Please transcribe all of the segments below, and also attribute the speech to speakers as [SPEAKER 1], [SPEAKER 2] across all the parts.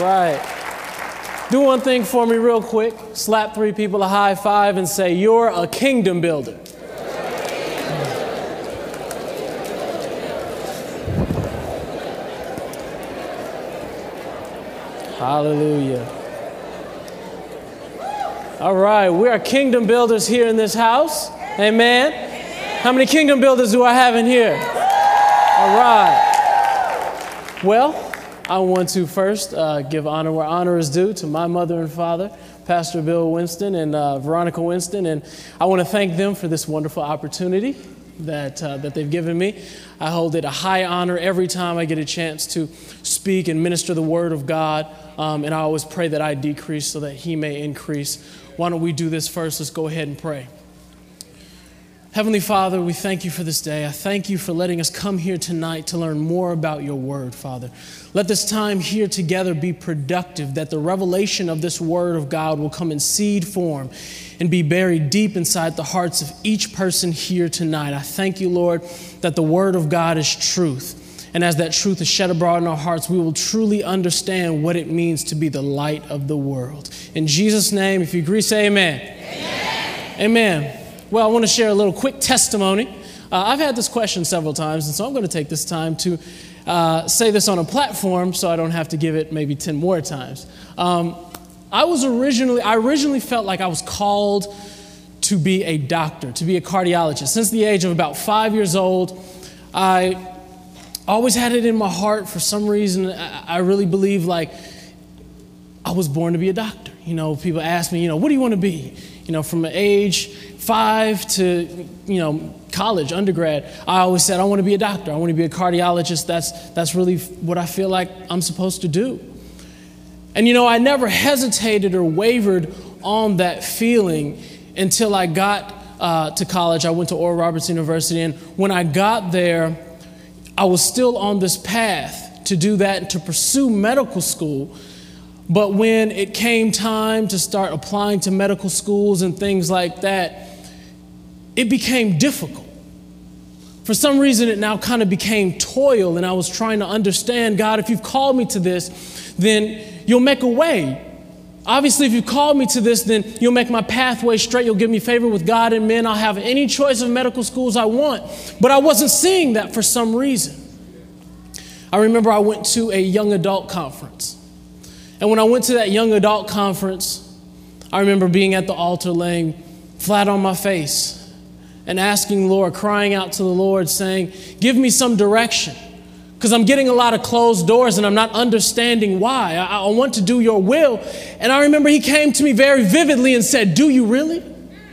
[SPEAKER 1] right. Do one thing for me real quick. Slap 3 people a high five and say, you're a kingdom builder. Hallelujah. All right, we are kingdom builders here in this house. Amen. How many kingdom builders do I have in here? All right. Well, I want to first give honor where honor is due to my mother and father, Pastor Bill Winston and Veronica Winston, and I want to thank them for this wonderful opportunity that they've given me. I hold it a high honor every time I get a chance to speak and minister the Word of God, and I always pray that I decrease so that He may increase. Why don't we do this first? Let's go ahead and pray. Heavenly Father, we thank you for this day. I thank you for letting us come here tonight to learn more about your word, Father. Let this time here together be productive, that the revelation of this word of God will come in seed form and be buried deep inside the hearts of each person here tonight. I thank you, Lord, that the word of God is truth. And as that truth is shed abroad in our hearts, we will truly understand what it means to be the light of the world. In Jesus' name, if you agree, say amen. Amen. Amen. Well, I want to share a little quick testimony. I've had this question several times, and so I'm going to take this time to say this on a platform so I don't have to give it maybe 10 more times. I originally felt like I was called to be a doctor, to be a cardiologist. Since the age of about 5 years old, I always had it in my heart. For some reason, I really believe like I was born to be a doctor. You know, people ask me, what do you want to be? From age 5 to, college, undergrad, I always said, I want to be a doctor. I want to be a cardiologist. That's really what I feel like I'm supposed to do. And, I never hesitated or wavered on that feeling until I got to college. I went to Oral Roberts University. And when I got there, I was still on this path to do that and to pursue medical school. But when it came time to start applying to medical schools and things like that, it became difficult. For some reason, it now kind of became toil, and I was trying to understand, God, if you've called me to this, then you'll make a way. Obviously, if you've called me to this, then you'll make my pathway straight. You'll give me favor with God and men. I'll have any choice of medical schools I want. But I wasn't seeing that for some reason. I remember I went to a young adult conference. And when I went to that young adult conference, I remember being at the altar laying flat on my face and asking the Lord, crying out to the Lord, saying, give me some direction, because I'm getting a lot of closed doors and I'm not understanding why. I want to do your will. And I remember he came to me very vividly and said, do you really?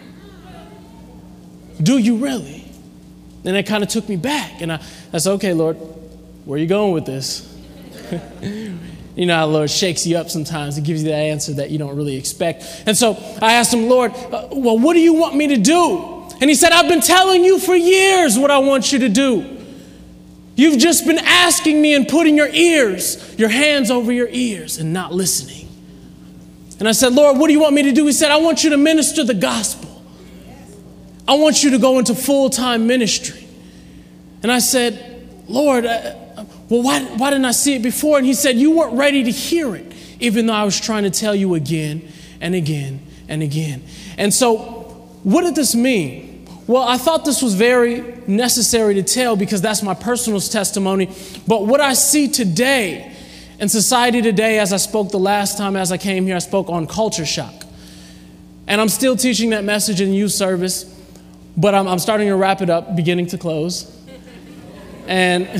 [SPEAKER 1] Do you really? And it kind of took me back. And I said, okay, Lord, where are you going with this? You know how the Lord shakes you up sometimes. He gives you that answer that you don't really expect. And so I asked him, Lord, well, what do you want me to do? And he said, I've been telling you for years what I want you to do. You've just been asking me and putting your hands over your ears and not listening. And I said, Lord, what do you want me to do? He said, I want you to minister the gospel. I want you to go into full-time ministry. And I said, Lord, well, why didn't I see it before? And he said, you weren't ready to hear it, even though I was trying to tell you again and again and again. And so what did this mean? Well, I thought this was very necessary to tell because that's my personal testimony. But what I see today in society today, as I spoke the last time as I came here, I spoke on culture shock. And I'm still teaching that message in youth service, but I'm starting to wrap it up, beginning to close. And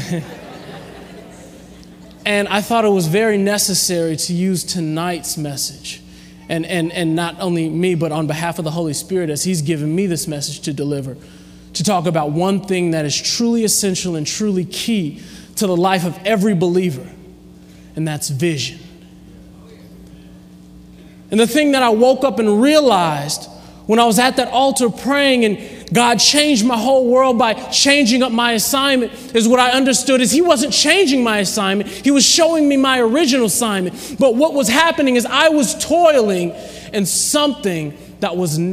[SPEAKER 1] I thought it was very necessary to use tonight's message. And not only me, but on behalf of the Holy Spirit, as he's given me this message to deliver, to talk about one thing that is truly essential and truly key to the life of every believer, and that's vision. And the thing that I woke up and realized when I was at that altar praying and God changed my whole world by changing up my assignment is what I understood is he wasn't changing my assignment. He was showing me my original assignment. But what was happening is I was toiling in something that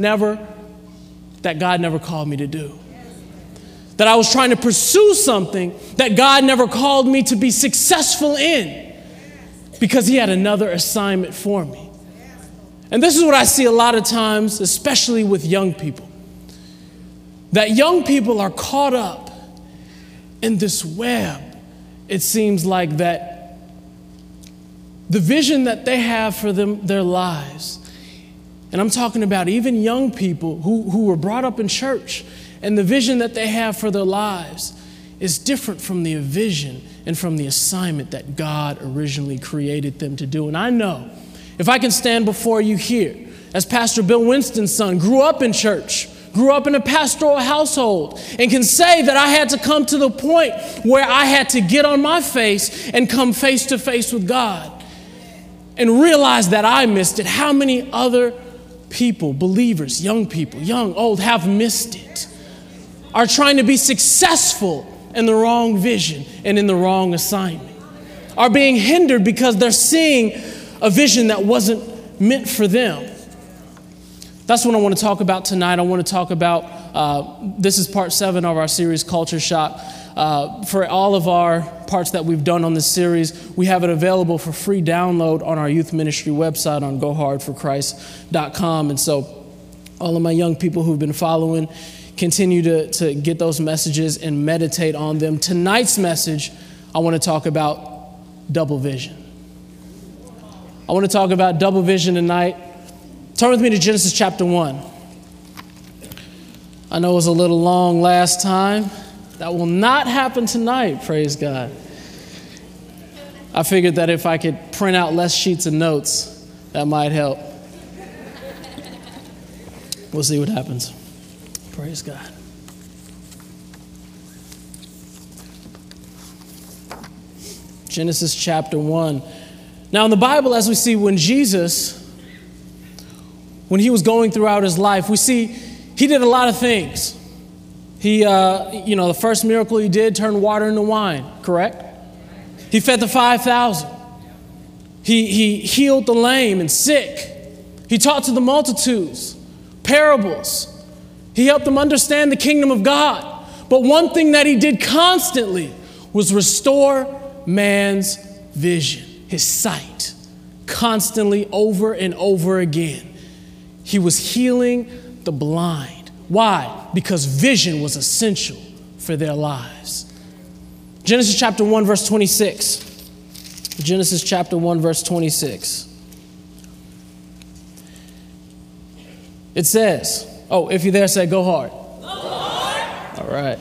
[SPEAKER 1] God never called me to do. That I was trying to pursue something that God never called me to be successful in. because he had another assignment for me. And this is what I see a lot of times, especially with young people. That young people are caught up in this web, it seems like, that the vision that they have for their lives. And I'm talking about even young people who were brought up in church, and the vision that they have for their lives is different from the vision and from the assignment that God originally created them to do. And I know if I can stand before you here as Pastor Bill Winston's son, grew up in church, grew up in a pastoral household, and can say that I had to come to the point where I had to get on my face and come face to face with God and realize that I missed it. How many other people, believers, young people, young, old, have missed it, are trying to be successful in the wrong vision and in the wrong assignment, are being hindered because they're seeing a vision that wasn't meant for them. That's what I want to talk about tonight. I want to talk about, this is part 7 of our series, Culture Shock. For all of our parts that we've done on this series, we have it available for free download on our youth ministry website on gohardforchrist.com. And so all of my young people who've been following, continue to get those messages and meditate on them. Tonight's message, I want to talk about double vision. I want to talk about double vision tonight. Turn with me to Genesis chapter 1. I know it was a little long last time. That will not happen tonight, praise God. I figured that if I could print out less sheets of notes, that might help. We'll see what happens. Praise God. Genesis chapter 1. Now in the Bible, as we see, when Jesus, when he was going throughout his life, we see he did a lot of things. He, the first miracle he did, turned water into wine, correct? He fed the 5,000. He healed the lame and sick. He taught to the multitudes, parables. He helped them understand the kingdom of God. But one thing that he did constantly was restore man's vision, his sight, constantly over and over again. He was healing the blind. Why? Because vision was essential for their lives. Genesis chapter 1, verse 26. Genesis chapter 1, verse 26. It says, if you're there, say, go hard. Go hard. All right.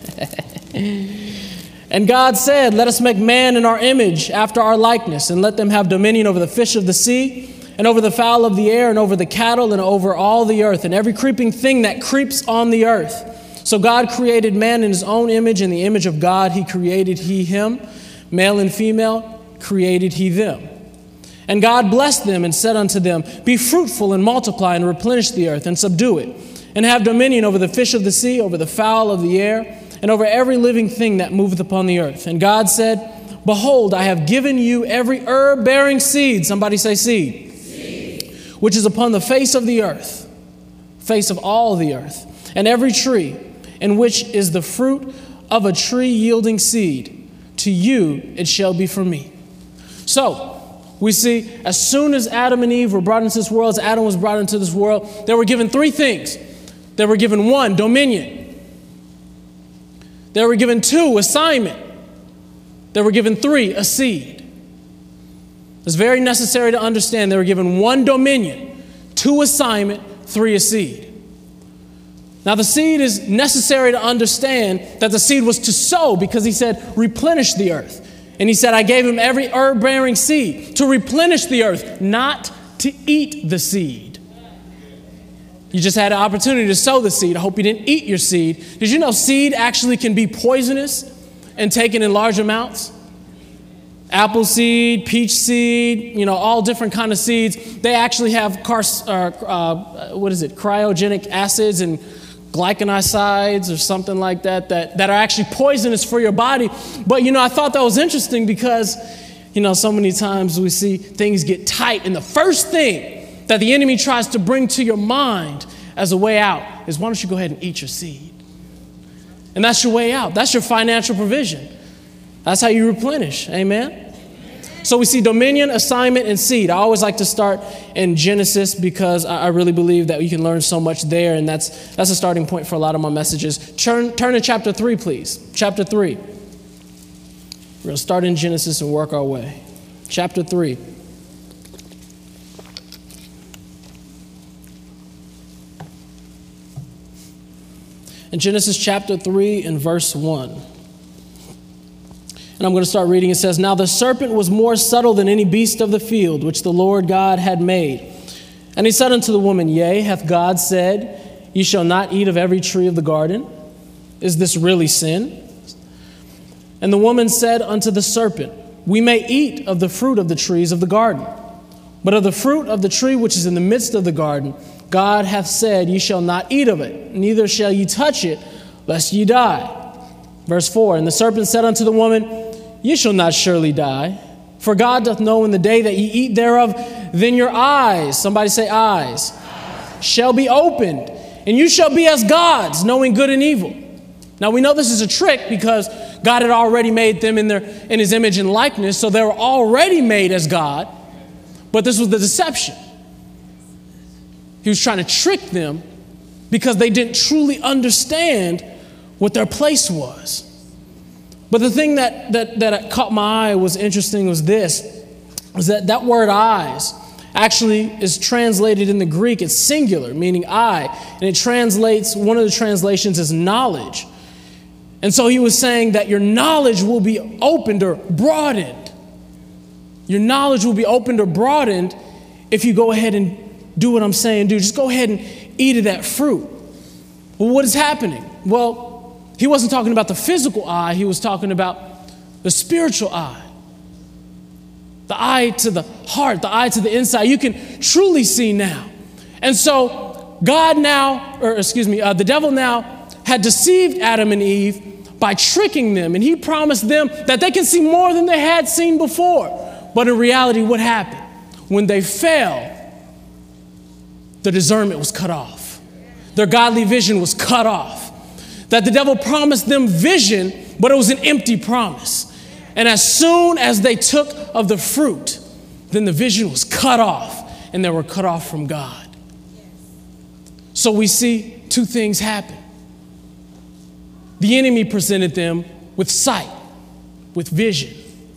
[SPEAKER 1] And God said, let us make man in our image after our likeness, and let them have dominion over the fish of the sea, and over the fowl of the air, and over the cattle, and over all the earth, and every creeping thing that creeps on the earth. So God created man in his own image. In the image of God he created him. Male and female created he them. And God blessed them and said unto them, be fruitful and multiply and replenish the earth and subdue it, and have dominion over the fish of the sea, over the fowl of the air, and over every living thing that moveth upon the earth. And God said, behold, I have given you every herb bearing seed. Somebody say seed. Which is upon the face of the earth, face of all the earth, and every tree, in which is the fruit of a tree yielding seed. To you it shall be for me. So, we see, as soon as Adam and Eve were brought into this world, as Adam was brought into this world, they were given 3 things. They were given 1, dominion. They were given 2, assignment. They were given 3, a seed. It's very necessary to understand they were given 1, dominion, 2, assignment, 3, a seed. Now the seed is necessary to understand that the seed was to sow, because he said, replenish the earth. And he said, I gave him every herb-bearing seed to replenish the earth, not to eat the seed. You just had an opportunity to sow the seed. I hope you didn't eat your seed. Did you know seed actually can be poisonous and taken in large amounts? Apple seed, peach seed, all different kind of seeds. They actually have cryogenic acids and glycosides or something like that are actually poisonous for your body. But, I thought that was interesting because, so many times we see things get tight. And the first thing that the enemy tries to bring to your mind as a way out is, why don't you go ahead and eat your seed? And that's your way out. That's your financial provision. That's how you replenish. Amen? So we see dominion, assignment, and seed. I always like to start in Genesis because I really believe that you can learn so much there, and that's a starting point for a lot of my messages. Turn to chapter 3, please. Chapter 3. We're going to start in Genesis and work our way. Chapter 3. In Genesis chapter 3 and verse 1. And I'm going to start reading. It says, "Now the serpent was more subtle than any beast of the field, which the Lord God had made. And he said unto the woman, Yea, hath God said, Ye shall not eat of every tree of the garden? Is this really sin? And the woman said unto the serpent, We may eat of the fruit of the trees of the garden. But of the fruit of the tree which is in the midst of the garden, God hath said, Ye shall not eat of it, neither shall ye touch it, lest ye die." Verse 4, "And the serpent said unto the woman, Ye shall not surely die, for God doth know in the day that ye eat thereof, then your eyes," somebody say eyes, "shall be opened, and you shall be as gods, knowing good and evil." Now we know this is a trick because God had already made them in his image and likeness, so they were already made as God, but this was the deception. He was trying to trick them because they didn't truly understand what their place was. But the thing that caught my eye was interesting was that word eyes actually is translated in the Greek. It's singular, meaning eye. And it translates, one of the translations is knowledge. And so he was saying that your knowledge will be opened or broadened. Your knowledge will be opened or broadened if you go ahead and do what I'm saying, do. Just go ahead and eat of that fruit. Well, what is happening? Well, he wasn't talking about the physical eye. He was talking about the spiritual eye. The eye to the heart, the eye to the inside. You can truly see now. And so the devil now had deceived Adam and Eve by tricking them. And he promised them that they can see more than they had seen before. But in reality, what happened? When they fell, the discernment was cut off. Their godly vision was cut off. That the devil promised them vision, but it was an empty promise. And as soon as they took of the fruit, then the vision was cut off, and they were cut off from God. So we see two things happen. The enemy presented them with sight, with vision.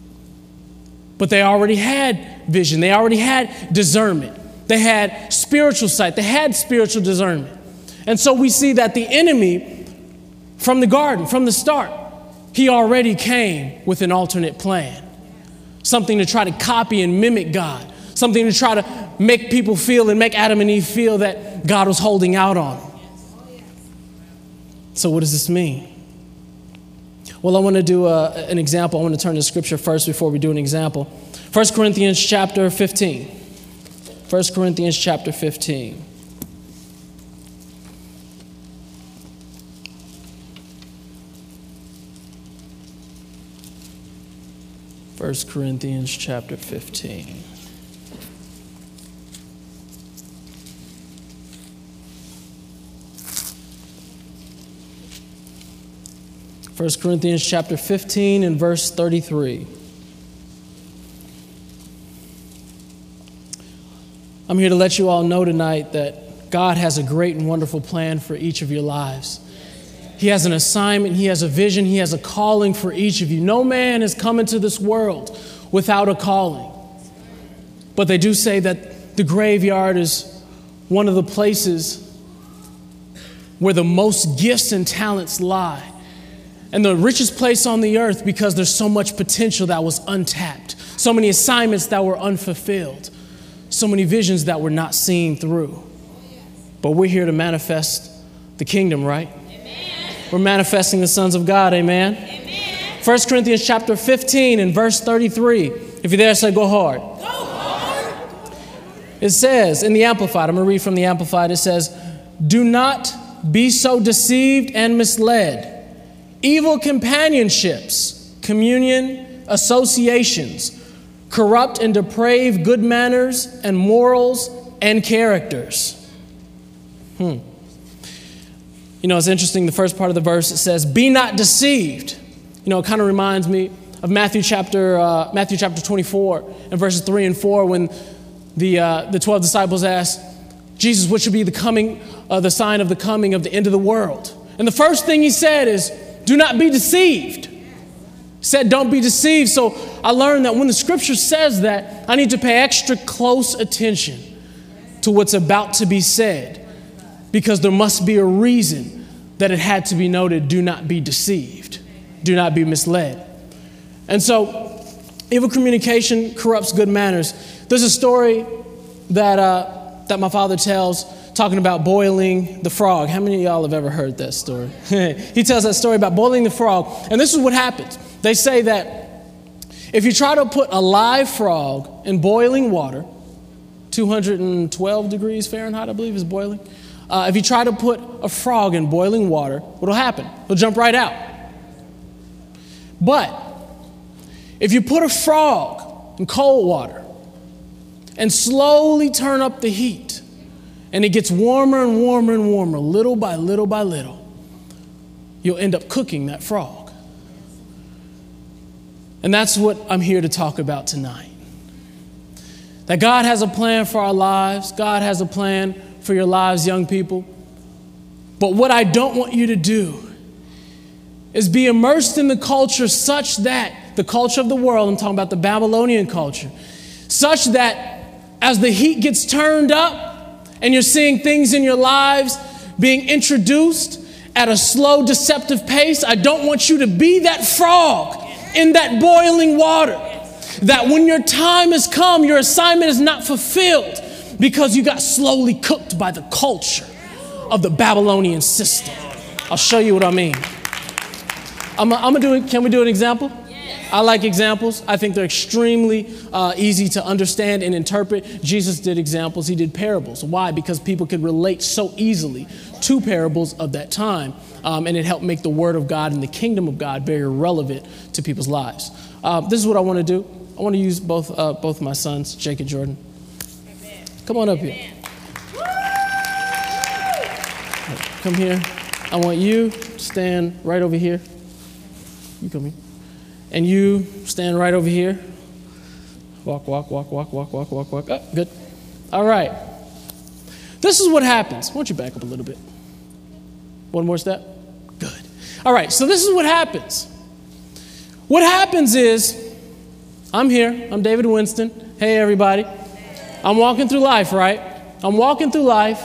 [SPEAKER 1] But they already had vision. They already had discernment. They had spiritual sight. They had spiritual discernment. And so we see that the enemy, from the garden, from the start, he already came with an alternate plan. Something to try to copy and mimic God. Something to try to make people feel and make Adam and Eve feel that God was holding out on them. So what does this mean? Well, I want to do an example. I want to turn to scripture first before we do an example. 1 Corinthians chapter 15. 1 Corinthians chapter 15. First Corinthians chapter 15. First Corinthians chapter 15 and verse 33. I'm here to let you all know tonight that God has a great and wonderful plan for each of your lives. He has an assignment, he has a vision, he has a calling for each of you. No man has come into this world without a calling. But they do say that the graveyard is one of the places where the most gifts and talents lie. And the richest place on the earth because there's so much potential that was untapped. So many assignments that were unfulfilled. So many visions that were not seen through. But we're here to manifest the kingdom, right? We're manifesting the sons of God, amen? 1 Corinthians chapter 15 and verse 33. If you're there, say go hard. Go hard. It says in the Amplified, I'm going to read from the Amplified. It says, "Do not be so deceived and misled. Evil companionships, communion, associations, corrupt and deprave good manners and morals and characters." You know, it's interesting. The first part of the verse, it says, "Be not deceived." You know, it kind of reminds me of Matthew chapter 24 and verses 3 and 4 when the 12 disciples asked Jesus, what should be the sign of the coming of the end of the world? And the first thing he said is, do not be deceived. He said, don't be deceived. So I learned that when the scripture says that, I need to pay extra close attention to what's about to be said, because there must be a reason that it had to be noted, do not be deceived, do not be misled. And so evil communication corrupts good manners. There's a story that my father tells talking about boiling the frog. How many of y'all have ever heard that story? He tells that story about boiling the frog. And this is what happens. They say that if you try to put a live frog in boiling water, 212 degrees Fahrenheit, I believe, is boiling. If you try to put a frog in boiling water, what will happen? It'll jump right out. But if you put a frog in cold water and slowly turn up the heat, and it gets warmer and warmer and warmer, little by little by little, you'll end up cooking that frog. And that's what I'm here to talk about tonight. That God has a plan for our lives. God has a plan for your lives, young people. But what I don't want you to do is be immersed in the culture such that, the culture of the world, I'm talking about the Babylonian culture, such that as the heat gets turned up and you're seeing things in your lives being introduced at a slow, deceptive pace, I don't want you to be that frog in that boiling water. That when your time has come, your assignment is not fulfilled because you got slowly cooked by the culture of the Babylonian system. I'll show you what I mean. Can we do an example? I like examples. I think they're extremely easy to understand and interpret. Jesus did examples. He did parables. Why? Because people could relate so easily to parables of that time. And it helped make the word of God and the kingdom of God very relevant to people's lives. This is what I want to do. I want to use both my sons, Jake and Jordan. Amen. Come on up here. Come here. I want you to stand right over here. You come here. And you stand right over here. Walk, walk, walk, walk, walk, walk, walk, walk. Oh, good. All right. This is what happens. Why don't you back up a little bit? One more step. Good. All right. So this is what happens. What happens is, I'm here. I'm David Winston. Hey, everybody. I'm walking through life, right? I'm walking through life,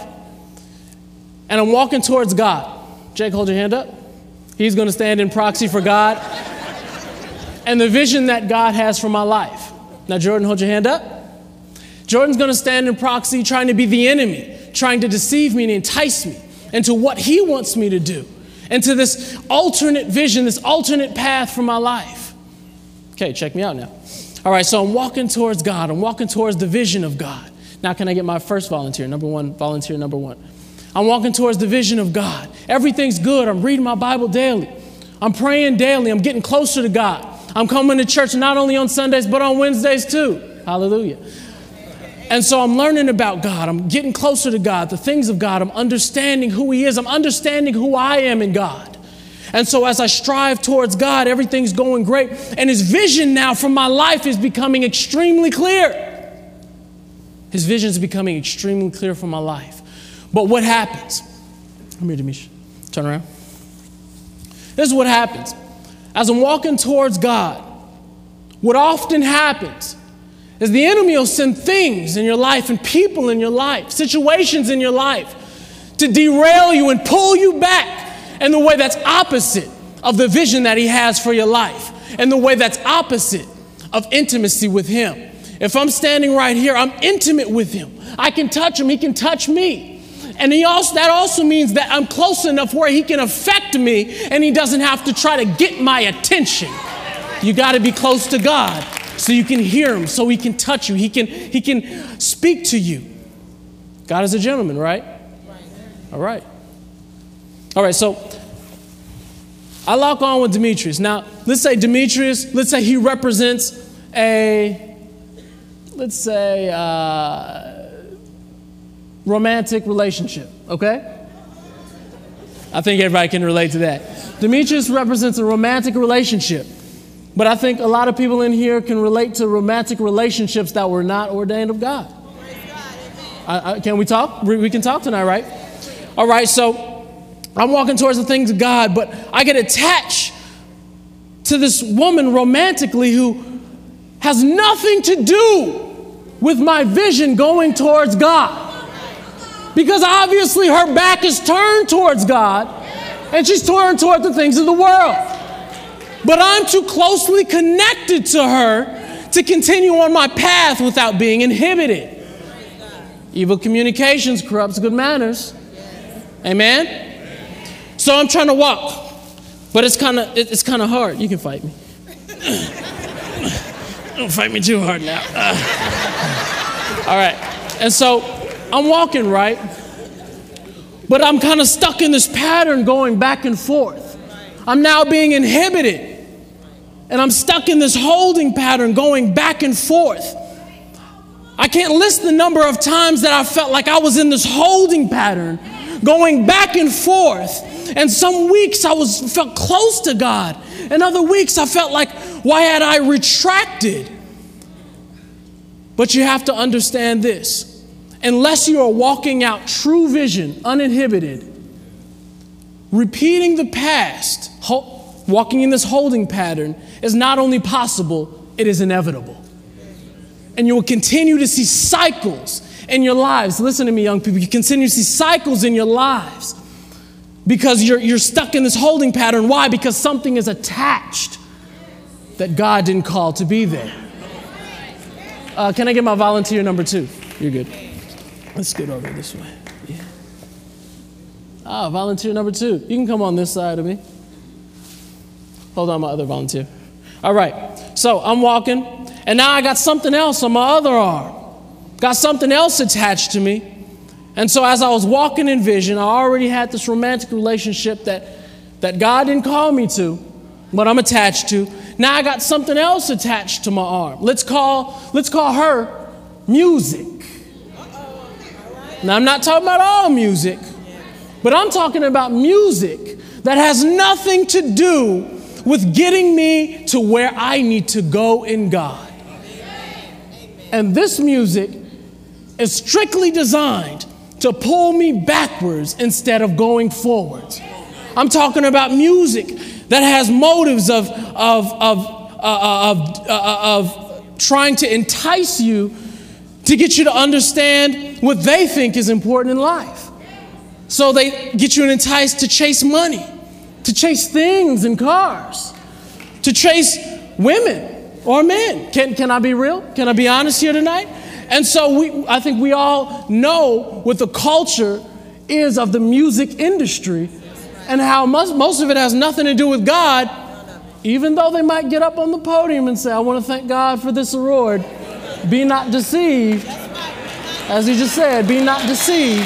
[SPEAKER 1] and I'm walking towards God. Jake, hold your hand up. He's going to stand in proxy for God and the vision that God has for my life. Now, Jordan, hold your hand up. Jordan's going to stand in proxy, trying to be the enemy, trying to deceive me and entice me into what he wants me to do, into this alternate vision, this alternate path for my life. Okay, check me out now. All right, so I'm walking towards God. I'm walking towards the vision of God. Now, can I get my first volunteer? Volunteer number one. I'm walking towards the vision of God. Everything's good. I'm reading my Bible daily. I'm praying daily. I'm getting closer to God. I'm coming to church not only on Sundays, but on Wednesdays too. Hallelujah. And so I'm learning about God. I'm getting closer to God, the things of God. I'm understanding who He is. I'm understanding who I am in God. And so as I strive towards God, everything's going great. And His vision now for my life is becoming extremely clear. His vision is becoming extremely clear for my life. But what happens? Come here, Demisha. Turn around. This is what happens. As I'm walking towards God, what often happens is the enemy will send things in your life and people in your life, situations in your life to derail you and pull you back in the way that's opposite of the vision that He has for your life, and the way that's opposite of intimacy with Him. If I'm standing right here, I'm intimate with Him. I can touch Him. He can touch me. And that also means that I'm close enough where He can affect me and He doesn't have to try to get my attention. You got to be close to God so you can hear Him, so He can touch you. He can speak to you. God is a gentleman, right? All right. All right, so I lock on with Demetrius. Now, let's say Demetrius, let's say he represents romantic relationship, okay? I think everybody can relate to that. Demetrius represents a romantic relationship. But I think a lot of people in here can relate to romantic relationships that were not ordained of God. Can we talk? We can talk tonight, right? All right, so I'm walking towards the things of God, but I get attached to this woman romantically who has nothing to do with my vision going towards God. Because obviously her back is turned towards God and she's turned toward the things of the world. But I'm too closely connected to her to continue on my path without being inhibited. Evil communications corrupts good manners. Amen? So I'm trying to walk, but it's kind of hard. You can fight me. Don't fight me too hard now. All right. And so I'm walking, right? But I'm kind of stuck in this pattern going back and forth. I'm now being inhibited. And I'm stuck in this holding pattern going back and forth. I can't list the number of times that I felt like I was in this holding pattern going back and forth. And some weeks I felt close to God. And other weeks I felt like, why had I retracted? But you have to understand this. Unless you are walking out true vision, uninhibited, repeating the past, walking in this holding pattern is not only possible, it is inevitable. And you will continue to see cycles in your lives. Listen to me, young people. You continue to see cycles in your lives because you're stuck in this holding pattern. Why? Because something is attached that God didn't call to be there. Can I get my volunteer number 2? You're good. Let's get over this way. Yeah. Volunteer number 2. You can come on this side of me. Hold on, my other volunteer. All right. So I'm walking, and now I got something else on my other arm. Got something else attached to me. And so as I was walking in vision, I already had this romantic relationship that God didn't call me to, but I'm attached to. Now I got something else attached to my arm. Let's call her music. Now I'm not talking about all music, but I'm talking about music that has nothing to do with getting me to where I need to go in God. And this music is strictly designed to pull me backwards instead of going forwards. I'm talking about music that has motives of trying to entice you to get you to understand what they think is important in life. So they get you enticed to chase money, to chase things and cars, to chase women or men. Can I be real? Can I be honest here tonight? And so I think we all know what the culture is of the music industry and how most of it has nothing to do with God, even though they might get up on the podium and say, I want to thank God for this award. Be not deceived. As he just said, be not deceived.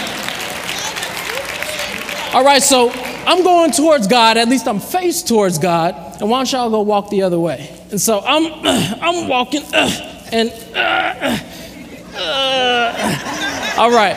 [SPEAKER 1] All right, so I'm going towards God. At least I'm faced towards God. And why don't y'all go walk the other way? And so I'm walking all right.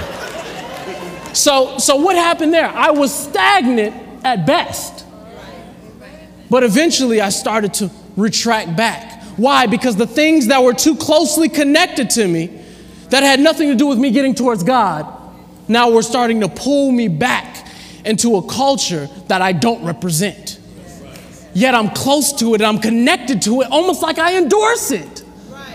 [SPEAKER 1] So what happened there? I was stagnant at best. But eventually I started to retract back. Why? Because the things that were too closely connected to me, that had nothing to do with me getting towards God, now were starting to pull me back into a culture that I don't represent. Yet I'm close to it and I'm connected to it, almost like I endorse it.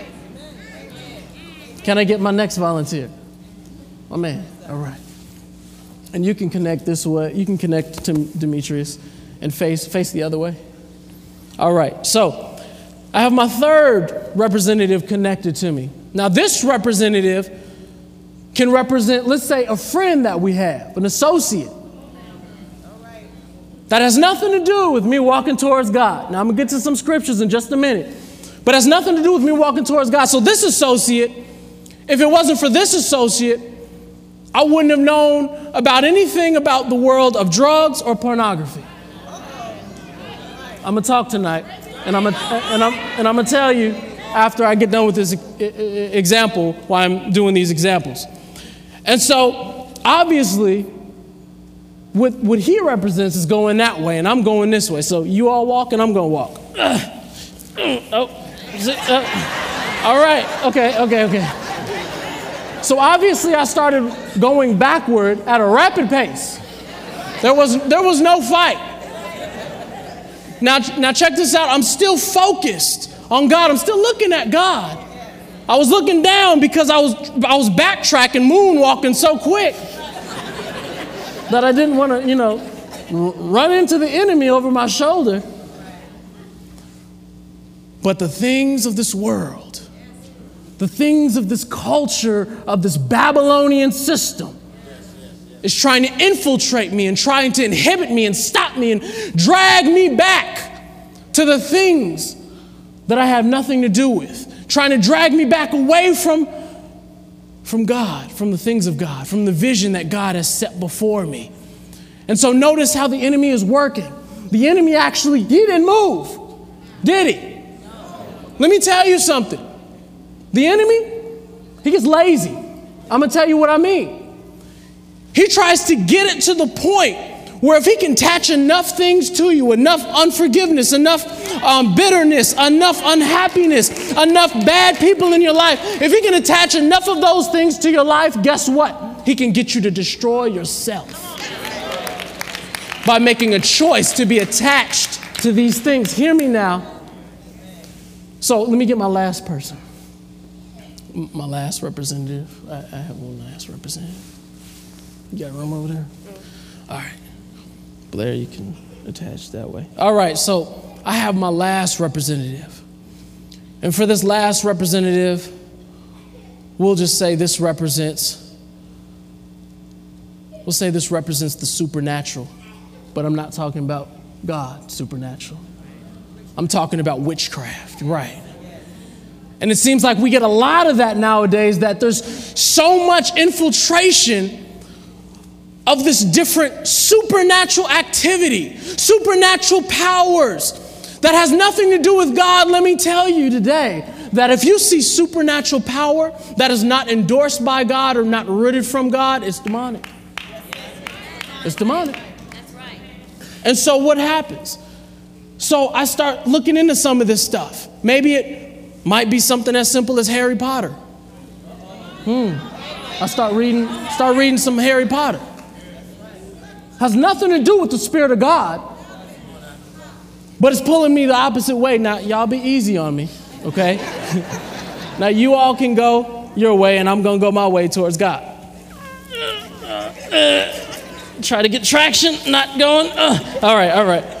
[SPEAKER 1] Can I get my next volunteer? My man. All right. And you can connect this way. You can connect to Demetrius and face the other way. All right. So I have my third representative connected to me. Now this representative can represent, let's say, a friend that we have, an associate. That has nothing to do with me walking towards God. Now I'm going to get to some scriptures in just a minute. But it has nothing to do with me walking towards God. So this associate, if it wasn't for this associate, I wouldn't have known about anything about the world of drugs or pornography. I'm going to talk tonight, and I'm going to tell you after I get done with this example why I'm doing these examples. And so, obviously, what he represents is going that way, and I'm going this way. So you all walk, and I'm going to walk. All right. Okay. So obviously I started going backward at a rapid pace. There was no fight. Now check this out. I'm still focused on God. I'm still looking at God. I was looking down because I was backtracking, moonwalking so quick that I didn't want to, run into the enemy over my shoulder. But the things of this world, the things of this culture, of this Babylonian system, is trying to infiltrate me and trying to inhibit me and stop me and drag me back to the things that I have nothing to do with, trying to drag me back away from God, from the things of God, from the vision that God has set before me. And so notice how the enemy is working. The enemy he didn't move, did he? Let me tell you something. The enemy, he gets lazy. I'm going to tell you what I mean. He tries to get it to the point where if he can attach enough things to you, enough unforgiveness, enough bitterness, enough unhappiness, enough bad people in your life, if he can attach enough of those things to your life, guess what? He can get you to destroy yourself by making a choice to be attached to these things. Hear me now. So let me get my last person. My last representative. I have one last representative. You got room over there? All right. Blair, you can attach that way. All right, so I have my last representative. And for this last representative, we'll just say this represents the supernatural. But I'm not talking about God, supernatural. I'm talking about witchcraft, right? And it seems like we get a lot of that nowadays, that there's so much infiltration of this different supernatural activity, supernatural powers that has nothing to do with God. Let me tell you today that if you see supernatural power that is not endorsed by God or not rooted from God, it's demonic. It's demonic.
[SPEAKER 2] That's right.
[SPEAKER 1] And so what happens? So I start looking into some of this stuff. Maybe it might be something as simple as Harry Potter. I start reading some Harry Potter. Has nothing to do with the Spirit of God, but it's pulling me the opposite way. Now, y'all be easy on me, okay? Now, you all can go your way, and I'm going to go my way towards God. Try to get traction, not going. All right.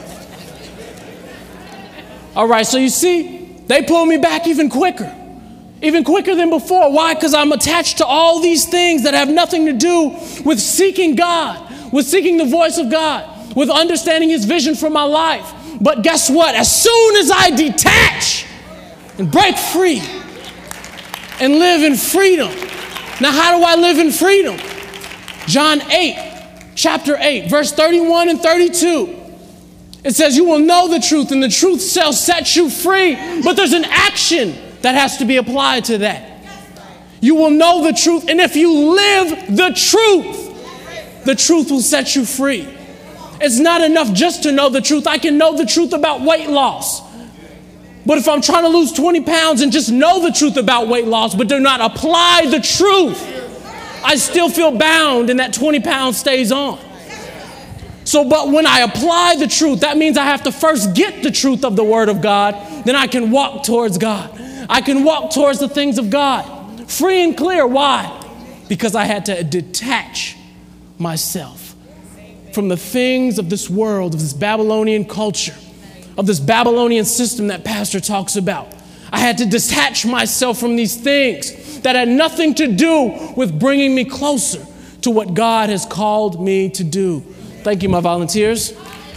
[SPEAKER 1] All right, so you see, they pull me back even quicker than before. Why? Because I'm attached to all these things that have nothing to do with seeking God, with seeking the voice of God, with understanding His vision for my life. But guess what? As soon as I detach and break free and live in freedom. Now, how do I live in freedom? John 8, chapter 8, verse 31 and 32. It says, you will know the truth, and the truth shall set you free. But there's an action that has to be applied to that. You will know the truth, and if you live the truth will set you free. It's not enough just to know the truth. I can know the truth about weight loss. But if I'm trying to lose 20 pounds and just know the truth about weight loss, but do not apply the truth, I still feel bound and that 20 pounds stays on. So, but when I apply the truth, that means I have to first get the truth of the Word of God. Then I can walk towards God. I can walk towards the things of God. Free and clear. Why? Because I had to detach myself from the things of this world, of this Babylonian culture, of this Babylonian system that Pastor talks about. I had to detach myself from these things that had nothing to do with bringing me closer to what God has called me to do. Thank you, my volunteers.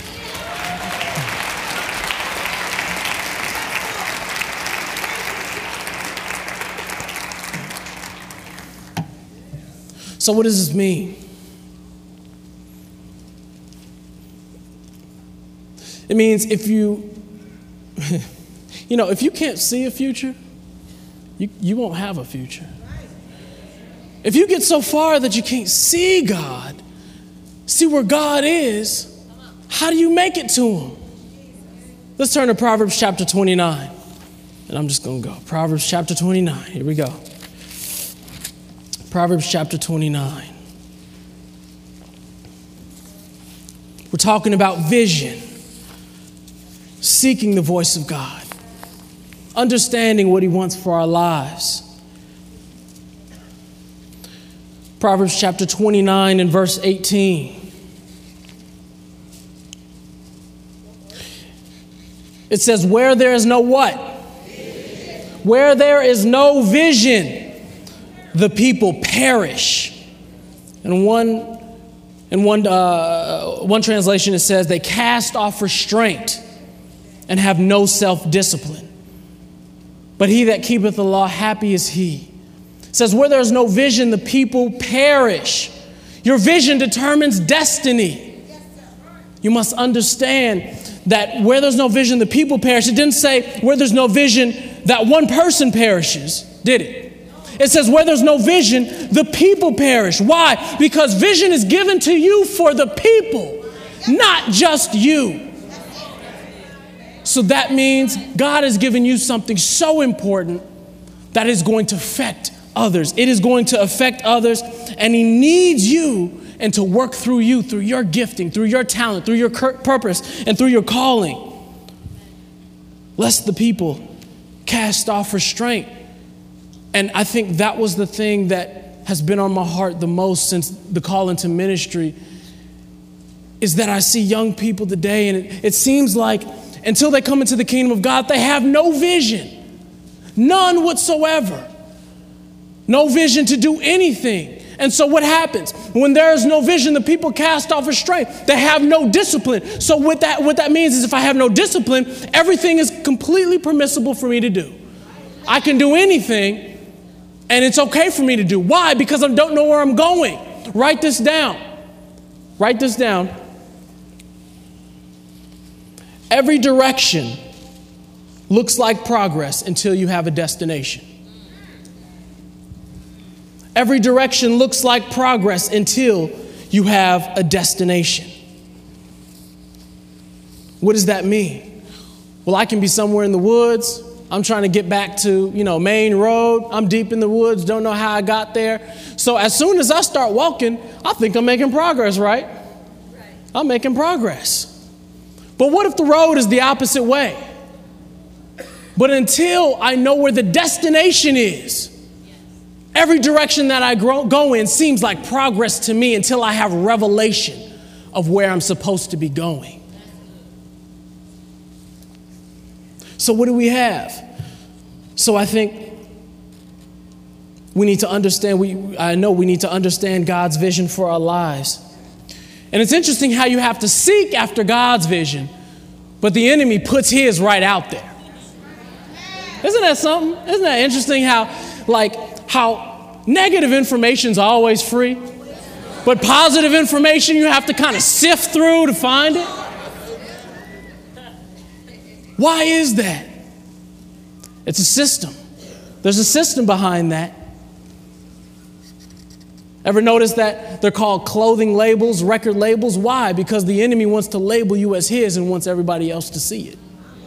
[SPEAKER 1] So what does this mean? It means if if you can't see a future, you won't have a future. If you get so far that you can't see God, see where God is, how do you make it to Him? Let's turn to Proverbs chapter 29. And I'm just going to go. Proverbs chapter 29. Here we go. Proverbs chapter 29. We're talking about vision, seeking the voice of God, understanding what he wants for our lives. Proverbs chapter 29 and verse 18. It says, where there is no what? Where there is no vision, the people perish. And one translation, it says, they cast off restraint and have no self-discipline. But he that keepeth the law, happy is he. It says, where there is no vision, the people perish. Your vision determines destiny. You must understand that where there's no vision, the people perish. It didn't say where there's no vision, that one person perishes, did it? It says where there's no vision, the people perish. Why? Because vision is given to you for the people, not just you. So that means God has given you something so important that is going to affect others. It is going to affect others, and he needs you and to work through you, through your gifting, through your talent, through your purpose, and through your calling. Lest the people cast off restraint. And I think that was the thing that has been on my heart the most since the call into ministry, is that I see young people today, and it seems like until they come into the kingdom of God, they have no vision, none whatsoever, no vision to do anything. And so what happens? When there is no vision, the people cast off restraint. They have no discipline. So what that means is if I have no discipline, everything is completely permissible for me to do. I can do anything, and it's okay for me to do. Why? Because I don't know where I'm going. Write this down. Write this down. Every direction looks like progress until you have a destination. Every direction looks like progress until you have a destination. What does that mean? Well, I can be somewhere in the woods. I'm trying to get back to, Main Road. I'm deep in the woods, don't know how I got there. So as soon as I start walking, I think I'm making progress, right? I'm making progress. But what if the road is the opposite way? But until I know where the destination is, every direction that I go in seems like progress to me until I have revelation of where I'm supposed to be going. So what do we have? So I think we need to understand, I know we need to understand God's vision for our lives. And it's interesting how you have to seek after God's vision, but the enemy puts his right out there. Isn't that something? Isn't that interesting how negative information is always free, but positive information you have to kind of sift through to find it? Why is that? It's a system. There's a system behind that. Ever notice that they're called clothing labels, record labels? Why? Because the enemy wants to label you as his and wants everybody else to see it.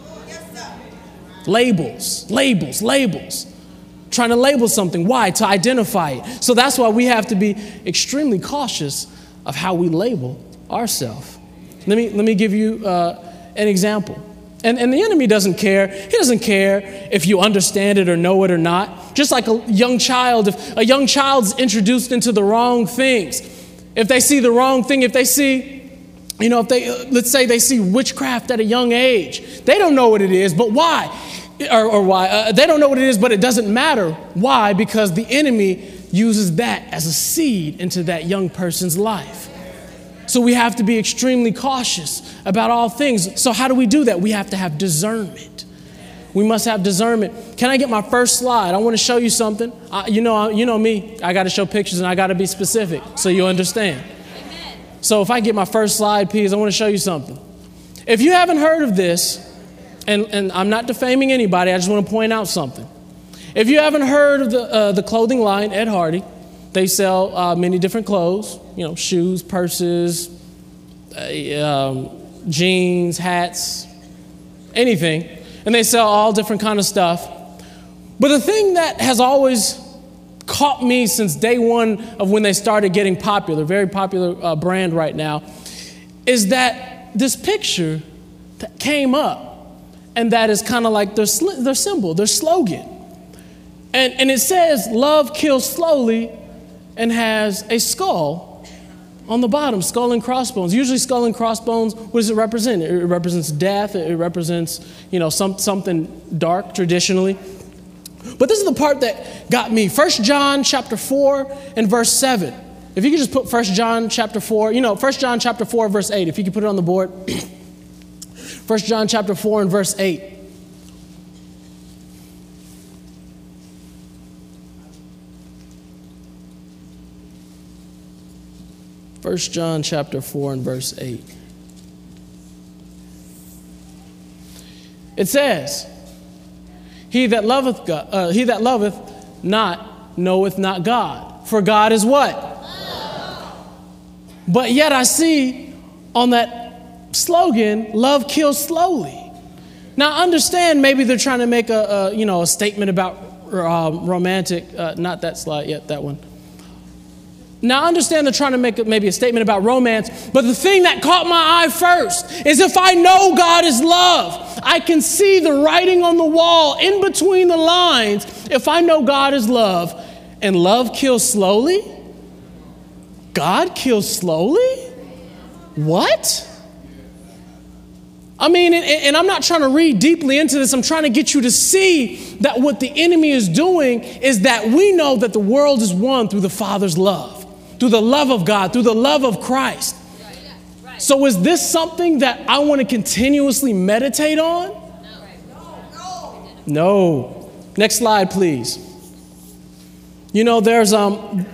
[SPEAKER 1] Labels. Trying to label something. Why? To identify it. So that's why we have to be extremely cautious of how we label ourselves. Let me give you an example. And the enemy doesn't care. He doesn't care if you understand it or know it or not. Just like a young child, if a young child's introduced into the wrong things, if they see the wrong thing, if they see, let's say they see witchcraft at a young age, they don't know what it is, but why? Or why? They don't know what it is, but it doesn't matter. Why? Because the enemy uses that as a seed into that young person's life. So we have to be extremely cautious about all things. So how do we do that? We have to have discernment. We must have discernment. Can I get my first slide? I want to show you something. You know me. I got to show pictures and I got to be specific so you understand. Amen. So if I get my first slide, please, I want to show you something. If you haven't heard of this, and I'm not defaming anybody, I just want to point out something. If you haven't heard of the clothing line, Ed Hardy, they sell many different clothes, shoes, purses, jeans, hats, anything. And they sell all different kind of stuff. But the thing that has always caught me since day one of when they started getting popular, very popular brand right now, is that this picture that came up, and that is kind of like their symbol, their slogan. And it says, love kills slowly, and has a skull on the bottom, skull and crossbones. Usually skull and crossbones, what does it represent? It represents death. It represents, something dark traditionally. But this is the part that got me. 1 John chapter 4 and verse 7. If you could just put 1 John chapter 4, 1 John chapter 4 verse 8, if you could put it on the board. 1 John chapter 4 and verse 8. First John chapter 4 and verse 8. It says, he that loveth not knoweth not God, for God is what? Love. But yet I see on that slogan, love kills slowly. Now understand, maybe they're trying to make a statement about romantic, not that slide yet, that one. Now, I understand they're trying to make maybe a statement about romance, but the thing that caught my eye first is if I know God is love, I can see the writing on the wall in between the lines. If I know God is love, and love kills slowly, God kills slowly? What? I mean, and I'm not trying to read deeply into this. I'm trying to get you to see that what the enemy is doing is that we know that the world is won through the Father's love, through the love of God, through the love of Christ. So is this something that I want to continuously meditate on? No. Next slide, please. There's a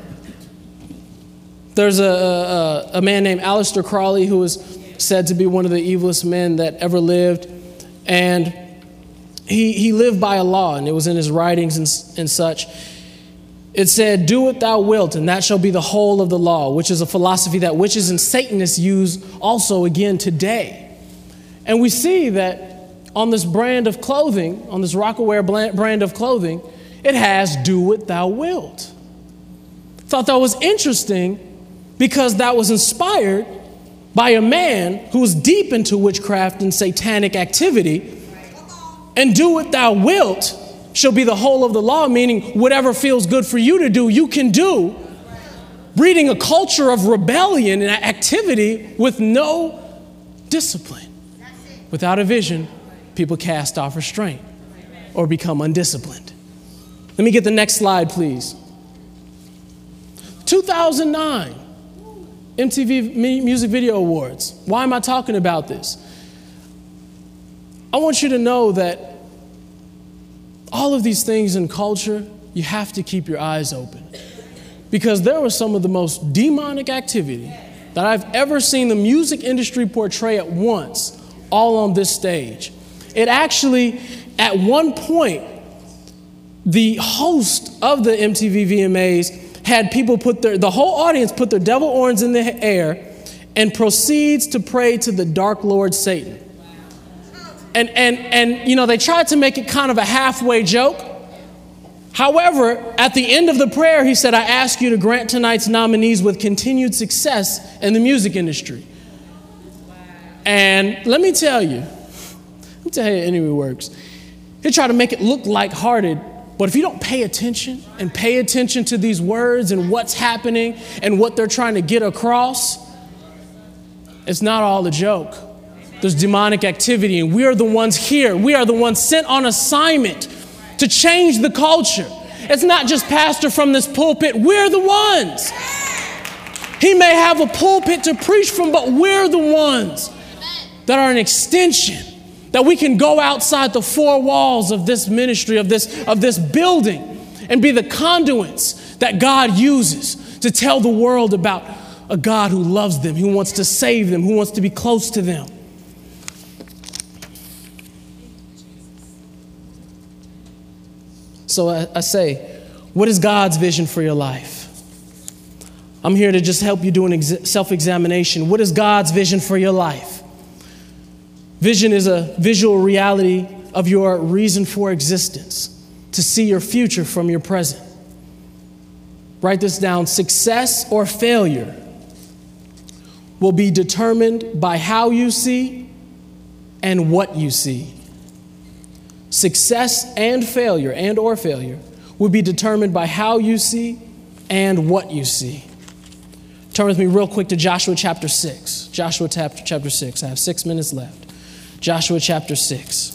[SPEAKER 1] man named Aleister Crowley who is said to be one of the evilest men that ever lived. And he lived by a law, and it was in his writings and such. It said, do what thou wilt, and that shall be the whole of the law, which is a philosophy that witches and Satanists use also again today. And we see that on this brand of clothing, on this Rocawear brand of clothing, it has do what thou wilt. Thought that was interesting because that was inspired by a man who was deep into witchcraft and satanic activity. And do what thou wilt shall be the whole of the law, meaning whatever feels good for you to do, you can do. Breeding a culture of rebellion and activity with no discipline. Without a vision, people cast off restraint or become undisciplined. Let me get the next slide, please. 2009 MTV Music Video Awards. Why am I talking about this? I want you to know that all of these things in culture, you have to keep your eyes open. Because there was some of the most demonic activity that I've ever seen the music industry portray at once, all on this stage. It actually, at one point, the host of the MTV VMAs had people the whole audience put their devil horns in the air and proceeds to pray to the dark lord Satan. And they tried to make it kind of a halfway joke. However, at the end of the prayer, he said, I ask you to grant tonight's nominees with continued success in the music industry. And let me tell you how the enemy works. He tried to make it look lighthearted, but if you don't pay attention to these words and what's happening and what they're trying to get across, it's not all a joke. There's demonic activity, and we are the ones here. We are the ones sent on assignment to change the culture. It's not just pastor from this pulpit. We're the ones. He may have a pulpit to preach from, but we're the ones that are an extension, that we can go outside the four walls of this ministry, of this building, and be the conduits that God uses to tell the world about a God who loves them, who wants to save them, who wants to be close to them. So I say, what is God's vision for your life? I'm here to just help you do an self-examination. What is God's vision for your life? Vision is a visual reality of your reason for existence. to see your future from your present. Write this down. Success or failure will be determined by how you see and what you see. Success and failure or failure will be determined by how you see and what you see. Turn with me real quick to Joshua chapter 6. Joshua chapter 6. I have 6 minutes left. Joshua chapter 6.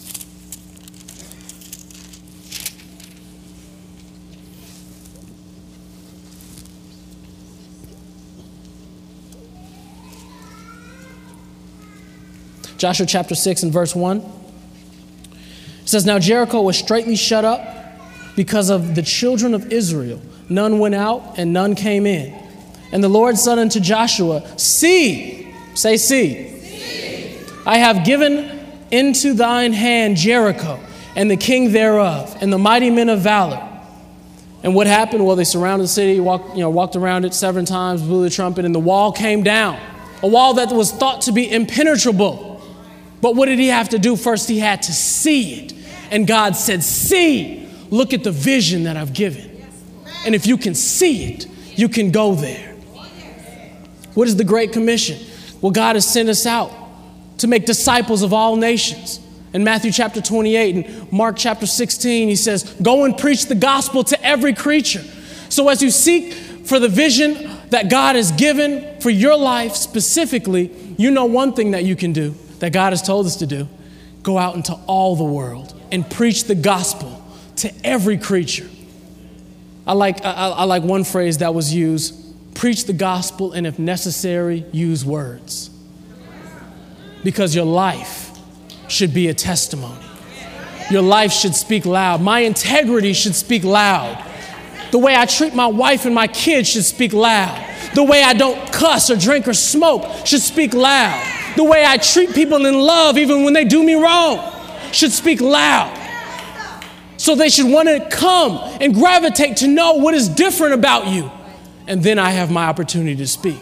[SPEAKER 1] Joshua chapter 6 and verse 1. It says, "Now Jericho was straitly shut up because of the children of Israel. None went out and none came in. And the Lord said unto Joshua, See, say see, I have given into thine hand Jericho and the king thereof and the mighty men of valor." And what happened? Well, they surrounded the city, walked around it 7 times, blew the trumpet, and the wall came down. A wall that was thought to be impenetrable. But what did he have to do? First, he had to see it. And God said, see, look at the vision that I've given. And if you can see it, you can go there. What is the Great Commission? Well, God has sent us out to make disciples of all nations. In Matthew chapter 28 and Mark chapter 16, he says, go and preach the gospel to every creature. So as you seek for the vision that God has given for your life specifically, you know one thing that you can do, that God has told us to do. Go out into all the world and preach the gospel to every creature. I like one phrase that was used, preach the gospel and if necessary, use words. Because your life should be a testimony. Your life should speak loud. My integrity should speak loud. The way I treat my wife and my kids should speak loud. The way I don't cuss or drink or smoke should speak loud. The way I treat people in love, even when they do me wrong, should speak loud. So they should want to come and gravitate to know what is different about you. And then I have my opportunity to speak.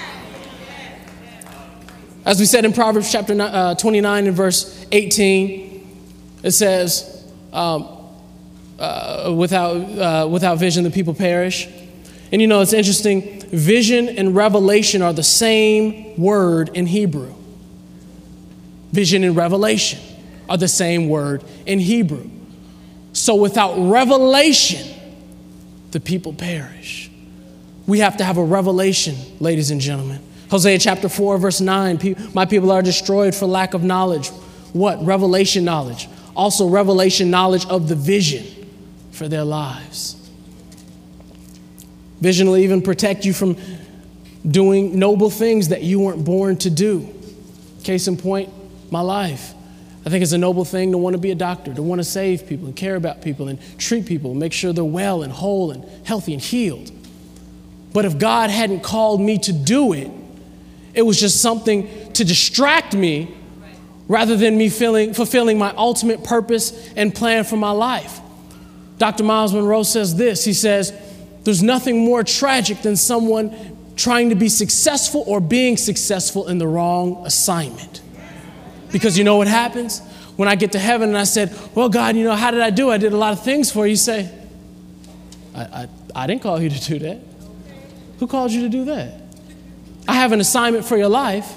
[SPEAKER 1] As we said in Proverbs chapter 29 and verse 18, it says, without vision, the people perish. And it's interesting, vision and revelation are the same word in Hebrew. Vision and revelation are the same word in Hebrew. So without revelation, the people perish. We have to have a revelation, ladies and gentlemen. Hosea chapter 4, verse 9, my people are destroyed for lack of knowledge. What? Revelation knowledge. Also revelation knowledge of the vision for their lives. Vision will even protect you from doing noble things that you weren't born to do. Case in point, my life. I think it's a noble thing to want to be a doctor, to want to save people and care about people and treat people, make sure they're well and whole and healthy and healed. But if God hadn't called me to do it, it was just something to distract me rather than me fulfilling my ultimate purpose and plan for my life. Dr. Miles Monroe says this. He says, there's nothing more tragic than someone trying to be successful or being successful in the wrong assignment. Because you know what happens? When I get to heaven and I said, well, God, how did I do? I did a lot of things for you. You say, I didn't call you to do that. Who called you to do that? I have an assignment for your life.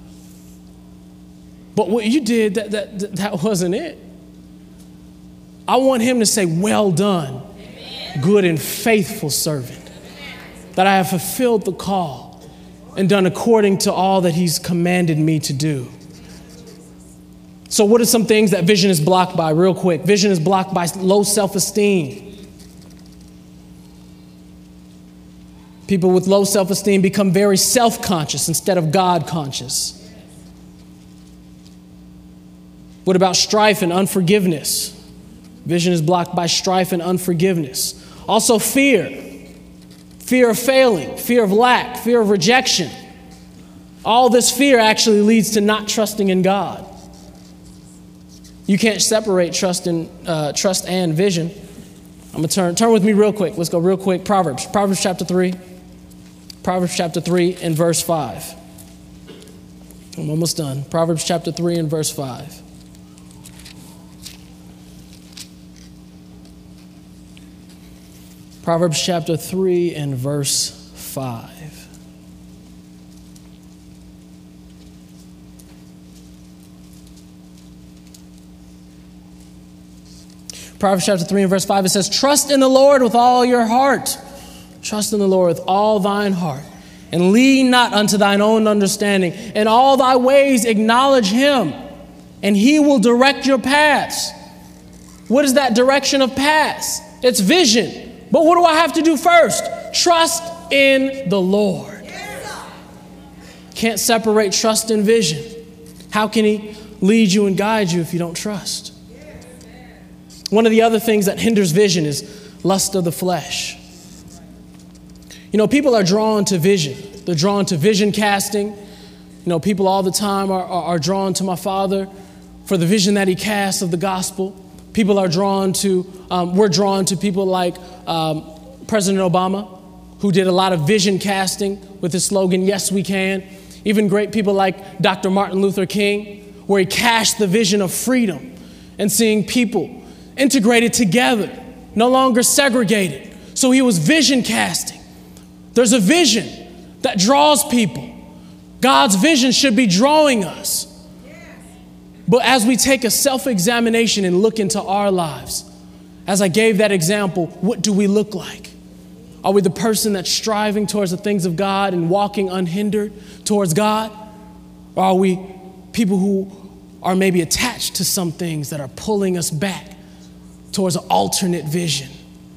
[SPEAKER 1] But what you did, that wasn't it. I want him to say, well done, good and faithful servant, that I have fulfilled the call and done according to all that he's commanded me to do. So what are some things that vision is blocked by? Real quick. Vision is blocked by low self-esteem. People with low self-esteem become very self-conscious instead of God-conscious. What about strife and unforgiveness? Vision is blocked by strife and unforgiveness. Also fear. Fear of failing, fear of lack, fear of rejection. All this fear actually leads to not trusting in God. You can't separate trust and vision. I'm going to turn with me real quick. Let's go real quick. Proverbs chapter 3. Proverbs chapter 3 and verse 5. I'm almost done. Proverbs chapter 3 and verse 5. Proverbs chapter 3 and verse 5. Proverbs chapter 3 and verse 5, it says, trust in the Lord with all your heart. Trust in the Lord with all thine heart. And lean not unto thine own understanding. In all thy ways acknowledge him, and he will direct your paths. What is that direction of paths? It's vision. But what do I have to do first? Trust in the Lord. Can't separate trust and vision. How can he lead you and guide you if you don't trust? One of the other things that hinders vision is lust of the flesh. You know, people are drawn to vision. They're drawn to vision casting. You know, people all the time are drawn to my father for the vision that he casts of the gospel. People are drawn to, we're drawn to people like President Obama, who did a lot of vision casting with his slogan, yes, we can. Even great people like Dr. Martin Luther King, where he cast the vision of freedom and seeing people integrated together, no longer segregated. So he was vision casting. There's a vision that draws people. God's vision should be drawing us. But as we take a self-examination and look into our lives, as I gave that example, what do we look like? Are we the person that's striving towards the things of God and walking unhindered towards God? Or are we people who are maybe attached to some things that are pulling us back towards an alternate vision?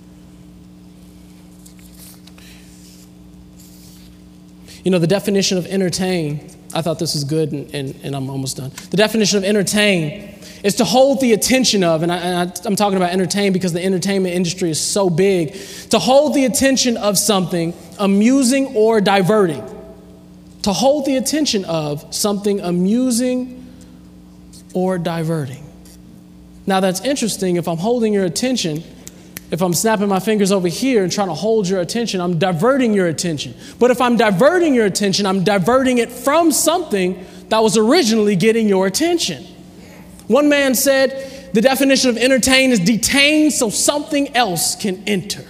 [SPEAKER 1] You know, the definition of entertain, I thought this was good, and I'm almost done. The definition of entertain is to hold the attention of, and I'm talking about entertain because the entertainment industry is so big, to hold the attention of something amusing or diverting. To hold the attention of something amusing or diverting. Now that's interesting. If I'm holding your attention, if I'm snapping my fingers over here and trying to hold your attention, I'm diverting your attention. But if I'm diverting your attention, I'm diverting it from something that was originally getting your attention. One man said the definition of entertain is detain so something else can enter.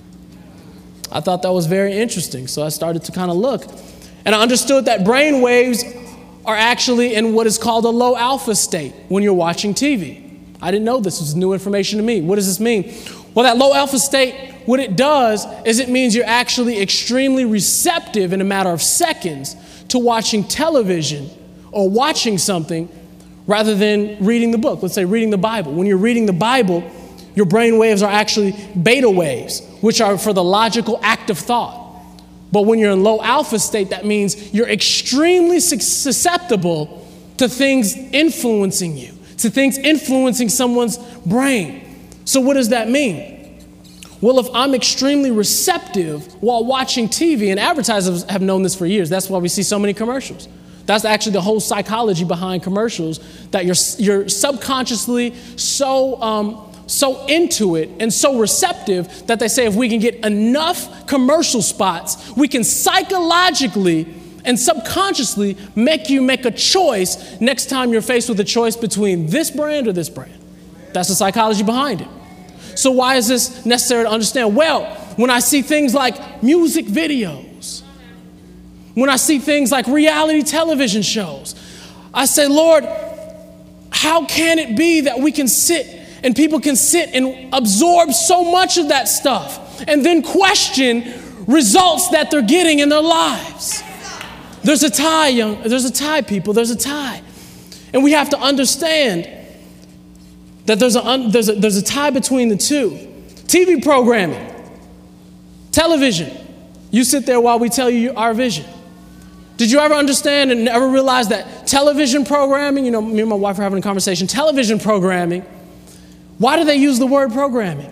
[SPEAKER 1] I thought that was very interesting, so I started to kind of look. And I understood that brain waves are actually in what is called a low alpha state when you're watching TV. I didn't know this. Was new information to me. What does this mean? Well, that low alpha state, what it does is it means you're actually extremely receptive in a matter of seconds to watching television or watching something rather than reading the book. Let's say reading the Bible. When you're reading the Bible, your brain waves are actually beta waves, which are for the logical active thought. But when you're in low alpha state, that means you're extremely susceptible to things influencing you, to things influencing someone's brain. So what does that mean? Well, if I'm extremely receptive while watching TV, and advertisers have known this for years, that's why we see so many commercials. That's actually the whole psychology behind commercials, that you're subconsciously so into it and so receptive that they say if we can get enough commercial spots, we can psychologically and subconsciously make you make a choice next time you're faced with a choice between this brand or this brand. That's the psychology behind it. So why is this necessary to understand? Well, when I see things like music videos, when I see things like reality television shows, I say, Lord, how can it be that we can sit and people can sit and absorb so much of that stuff and then question results that they're getting in their lives? There's a tie, there's a tie, people. There's a tie. And we have to understand that there's a tie between the two. TV programming, television. You sit there while we tell you our vision. Did you ever understand and ever realize that television programming, you know, me and my wife are having a conversation, television programming, why do they use the word programming?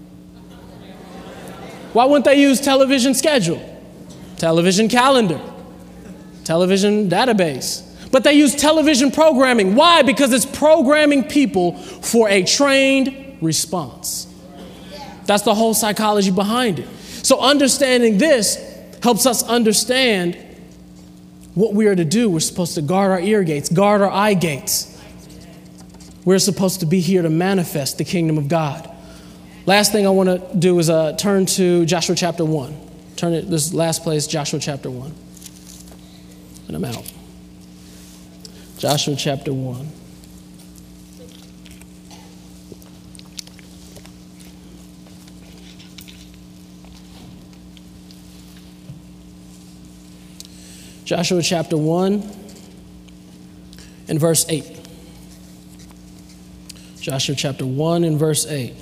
[SPEAKER 1] Why wouldn't they use television schedule, television calendar, television database? But they use television programming. Why? Because it's programming people for a trained response. That's the whole psychology behind it. So understanding this helps us understand what we are to do. We're supposed to guard our ear gates, guard our eye gates. We're supposed to be here to manifest the kingdom of God. Last thing I want to do is turn to Joshua chapter 1. Turn it, this last place, Joshua chapter 1. And I'm out. Joshua chapter 1. Joshua chapter 1 and verse 8. Joshua chapter 1 and verse 8.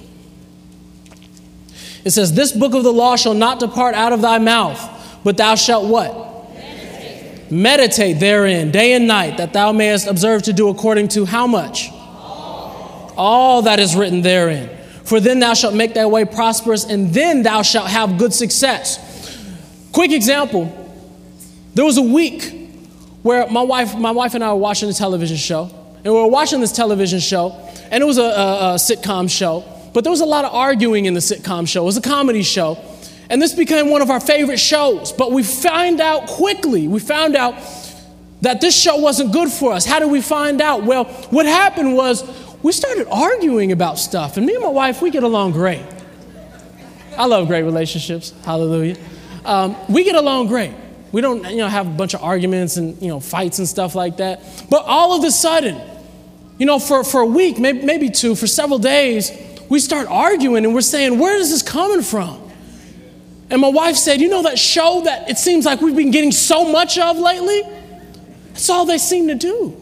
[SPEAKER 1] It says, this book of the law shall not depart out of thy mouth, but thou shalt what? Meditate therein day and night, that thou mayest observe to do according to how much? All that is written therein. For then thou shalt make thy way prosperous, and then thou shalt have good success. Quick example. There was a week where my wife and I were watching a television show, and we were watching this television show, and it was a sitcom show, but there was a lot of arguing in the sitcom show. It was a comedy show, and this became one of our favorite shows, but we found out that this show wasn't good for us. How did we find out? Well, what happened was we started arguing about stuff, and me and my wife, we get along great. I love great relationships. Hallelujah. We get along great. We don't, have a bunch of arguments and, fights and stuff like that. But all of a sudden, for a week, maybe two, for several days, we start arguing and we're saying, where is this coming from? And my wife said, that show that it seems like we've been getting so much of lately? That's all they seem to do.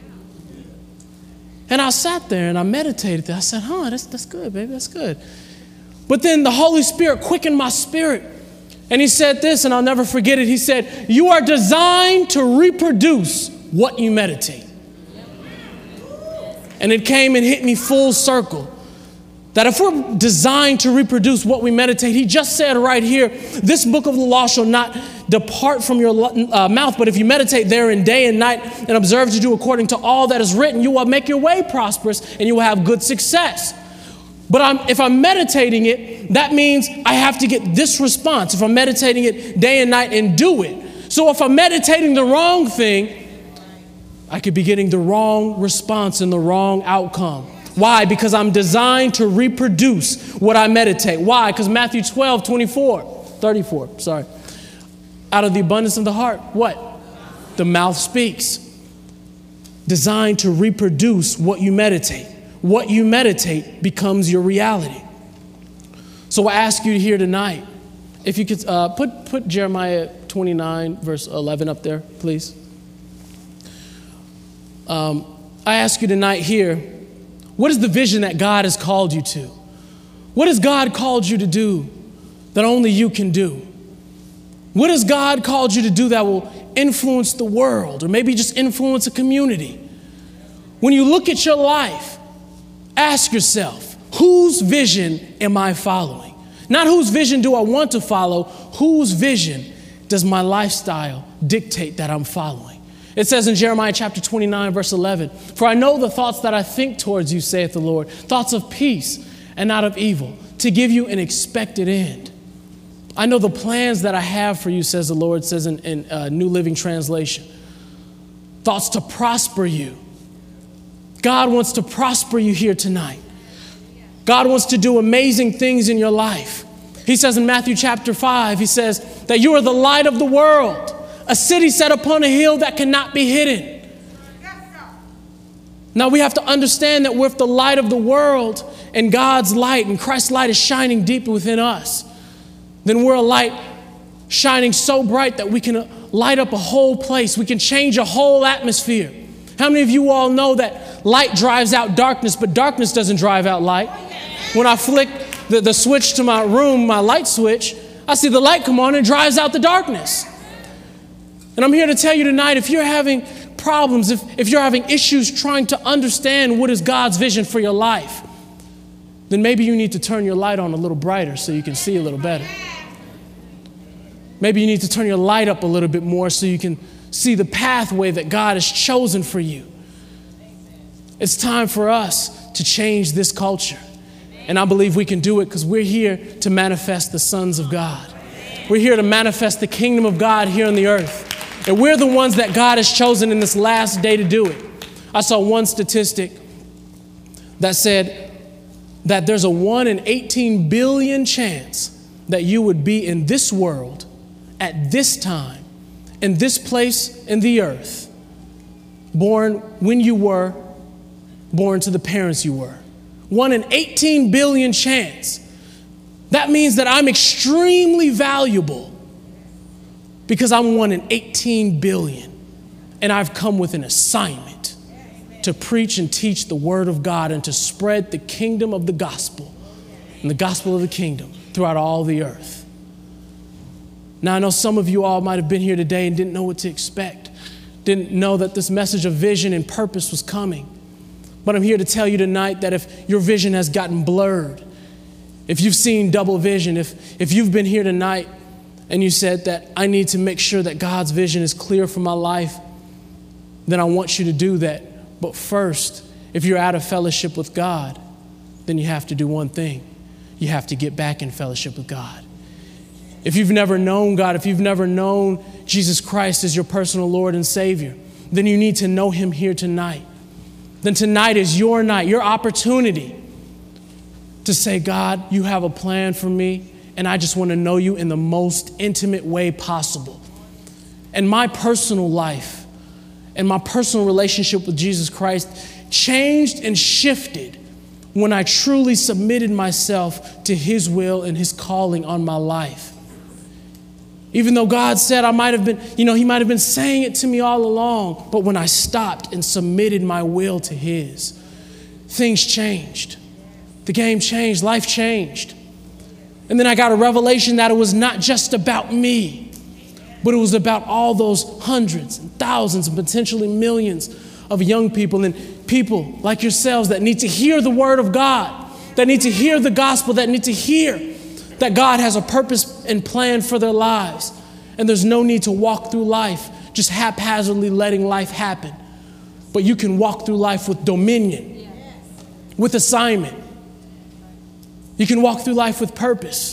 [SPEAKER 1] And I sat there and I meditated. I said, that's good, baby, that's good. But then the Holy Spirit quickened my spirit. And he said this, and I'll never forget it. He said, you are designed to reproduce what you meditate. And it came and hit me full circle. That if we're designed to reproduce what we meditate, he just said right here, this book of the law shall not depart from your mouth, but if you meditate therein day and night and observe to do according to all that is written, you will make your way prosperous and you will have good success. But if I'm meditating it, that means I have to get this response. If I'm meditating it day and night and do it. So if I'm meditating the wrong thing, I could be getting the wrong response and the wrong outcome. Why? Because I'm designed to reproduce what I meditate. Why? Because Matthew 34, out of the abundance of the heart, what? The mouth speaks. Designed to reproduce what you meditate. What you meditate becomes your reality. So I ask you here tonight, if you could put Jeremiah 29, verse 11 up there, please. I ask you tonight here, what is the vision that God has called you to? What has God called you to do that only you can do? What has God called you to do that will influence the world or maybe just influence a community? When you look at your life, ask yourself, whose vision am I following? Not whose vision do I want to follow, whose vision does my lifestyle dictate that I'm following? It says in Jeremiah chapter 29, verse 11, for I know the thoughts that I think towards you, saith the Lord, thoughts of peace and not of evil, to give you an expected end. I know the plans that I have for you, says the Lord, says in New Living Translation, thoughts to prosper you. God wants to prosper you here tonight. God wants to do amazing things in your life. He says in Matthew chapter 5, he says that you are the light of the world, a city set upon a hill that cannot be hidden. Now we have to understand that we're the light of the world and God's light and Christ's light is shining deep within us. Then we're a light shining so bright that we can light up a whole place. We can change a whole atmosphere. How many of you all know that light drives out darkness, but darkness doesn't drive out light? When I flick the switch to my room, my light switch, I see the light come on and drives out the darkness. And I'm here to tell you tonight, if you're having problems, if you're having issues trying to understand what is God's vision for your life, then maybe you need to turn your light on a little brighter so you can see a little better. Maybe you need to turn your light up a little bit more so you can see the pathway that God has chosen for you. It's time for us to change this culture. And I believe we can do it because we're here to manifest the sons of God. We're here to manifest the kingdom of God here on the earth. And we're the ones that God has chosen in this last day to do it. I saw one statistic that said that there's a 1 in 18 billion chance that you would be in this world at this time, in this place in the earth, born when you were, born to the parents you were. 1 in 18 billion chance. That means that I'm extremely valuable because I'm 1 in 18 billion. And I've come with an assignment to preach and teach the word of God and to spread the kingdom of the gospel and the gospel of the kingdom throughout all the earth. Now, I know some of you all might have been here today and didn't know what to expect, didn't know that this message of vision and purpose was coming. But I'm here to tell you tonight that if your vision has gotten blurred, if you've seen double vision, if you've been here tonight and you said that I need to make sure that God's vision is clear for my life, then I want you to do that. But first, if you're out of fellowship with God, then you have to do one thing. You have to get back in fellowship with God. If you've never known God, if you've never known Jesus Christ as your personal Lord and Savior, then you need to know him here tonight. Then tonight is your night, your opportunity to say, God, you have a plan for me, and I just want to know you in the most intimate way possible. And my personal life and my personal relationship with Jesus Christ changed and shifted when I truly submitted myself to his will and his calling on my life. Even though God said I might have been, he might have been saying it to me all along, but when I stopped and submitted my will to his, things changed. The game changed, life changed. And then I got a revelation that it was not just about me, but it was about all those hundreds and thousands and potentially millions of young people and people like yourselves that need to hear the word of God, that need to hear the gospel, that need to hear that God has a purpose and plan for their lives. And there's no need to walk through life just haphazardly letting life happen. But you can walk through life with dominion, with assignment. You can walk through life with purpose.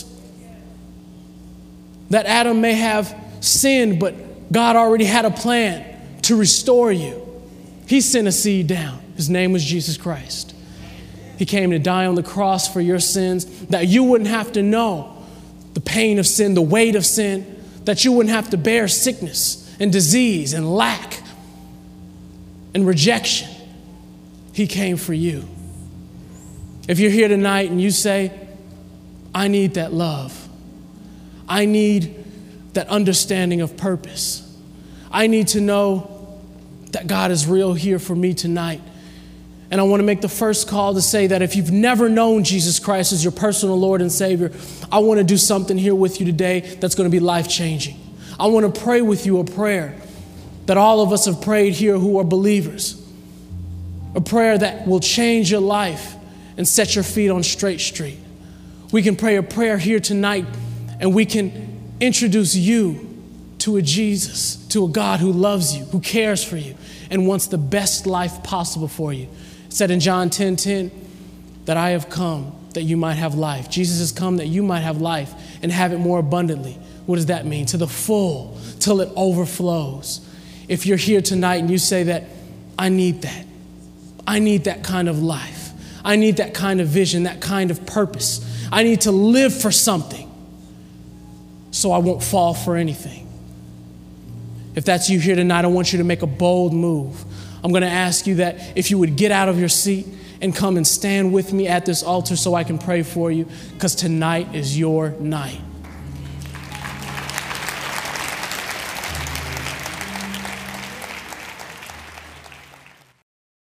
[SPEAKER 1] That Adam may have sinned, but God already had a plan to restore you. He sent a seed down. His name was Jesus Christ. He came to die on the cross for your sins, that you wouldn't have to know the pain of sin, the weight of sin, that you wouldn't have to bear sickness and disease and lack and rejection. He came for you. If you're here tonight and you say, I need that love. I need that understanding of purpose. I need to know that God is real here for me tonight. And I want to make the first call to say that if you've never known Jesus Christ as your personal Lord and Savior, I want to do something here with you today that's going to be life-changing. I want to pray with you a prayer that all of us have prayed here who are believers. A prayer that will change your life and set your feet on straight street. We can pray a prayer here tonight and we can introduce you to a Jesus, to a God who loves you, who cares for you, and wants the best life possible for you. It said in John 10:10 that I have come that you might have life. Jesus has come that you might have life and have it more abundantly. What does that mean? To the full, till it overflows. If you're here tonight and you say that, I need that. I need that kind of life. I need that kind of vision, that kind of purpose. I need to live for something so I won't fall for anything. If that's you here tonight, I want you to make a bold move. I'm going to ask you that if you would get out of your seat and come and stand with me at this altar so I can pray for you, because tonight is your night.